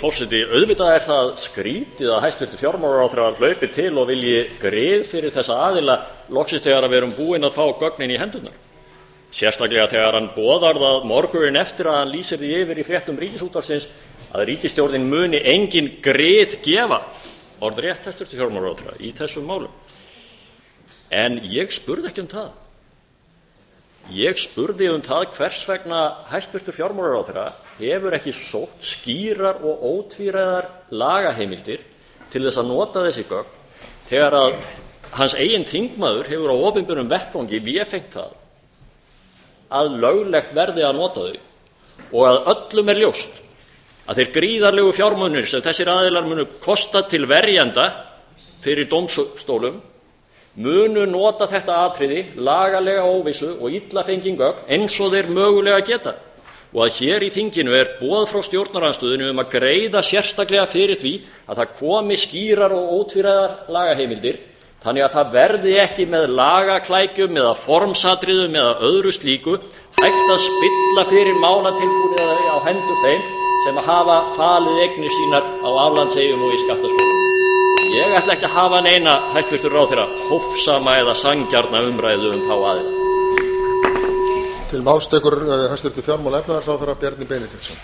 forseti, auðvitað það skrítið að hæstvirtur fjármálaráðherra hlaupi til og vilji grið fyrir þessa aðila loksins þegar við erum búin að fá gögnin í hendurnar. Sérstaklega þegar hann boðar það morguninn eftir að hann lýsir því yfir í fréttum Ríkisútvarpsins að ríkisstjórnin muni engin grið gefa, orðrétt hæstvirtur fjármálaráðherra, í þessum málum. En ég spurði ekki um það. Ég spurði um það hvers vegna hæstvirtur fjármálaráðherra hefur ekki sótt skýrar og ótvíræðar lagaheimildir til þess að nota þessi gögn þegar að hans eigin þingmaður hefur á opinberum vettvangi vefengt það að löglegt verði að nota þau og að öllum ljóst að þeir gríðarlegu fjármunir sem þessir aðilar munu kosta til verjanda fyrir dómstólum munu nota þetta atriði, lagalega óvissu og illa fengin gögn eins og þeir mögulega geta. Og að hér í þinginu boð frá stjórnarandstöðunni að greiða sérstaklega fyrir því að það komi skýrar og ótvíræðar lagaheimildir þannig að það verði ekki með lagaklækjum eða formsatriðum eða öðru slíku hægt að spilla fyrir málatilbúnaði á hendur þeim sem hafa falið eignir sínar á aflandseyjum og í skattaskjólum. Ég ætla ekki að hafa neina, hæstvirtur ráðherra, hófsama eða sanngjarna umræðu þá aðila. Til máls tekur hæstvirtur fjármála- og efnahagsráðherra Bjarni Benediktsson.